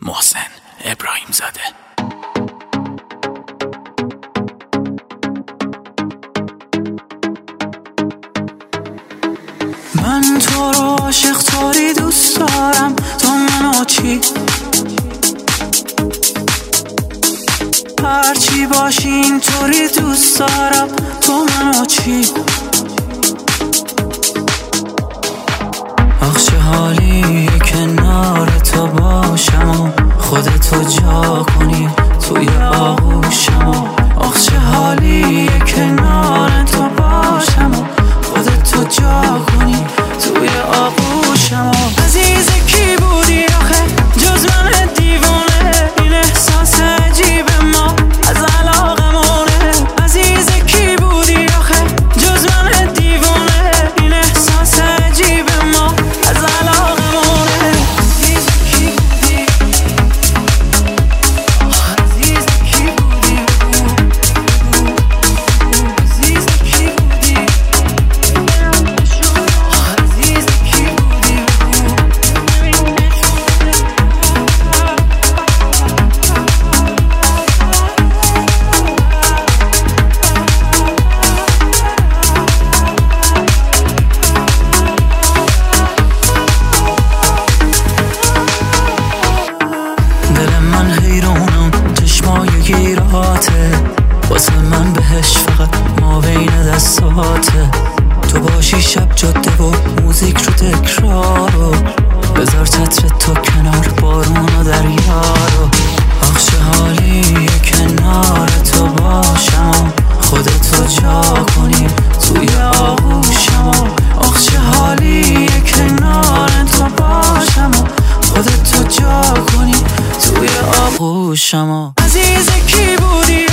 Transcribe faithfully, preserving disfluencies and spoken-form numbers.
محسن ابراهیم زاده. من تو رو عاشق طوری دوست دارم، تو منو چی؟ هرچی باشی اینطوری دوست دارم، تو منو چی؟ آخ چه حالی کنار تو باشم و خودتو جا کنی توی آغوشم و آخ چه حالی کنار تو باشم و خودتو جا کنی توی آغوشم و عزیز کی بودی آخه جز من دیوانه، این احساس عجیب ما از علاقمونه. عزیز کی بودی آخه جز من دیوانه، این احساس عجیب ما از علاقمونه. عزیز کی بودی عزیز کی بودی عزیز کی بودی عزیز کی بودی. دل من حیرانم، چشمای گیراته واسه من بهش فقط ما بین دستاته. تو باشی شب جاده و موزیک رو تکرارو، بذار چتر تو کنار بارون و دریا رو. آخ چه حالی کنار تو باشم و خودتو جا کنی توی آغوشم و آخ چه حالی کنار تو باشم و خودتو جا کنی توی آغوشم و عزیز کی بودی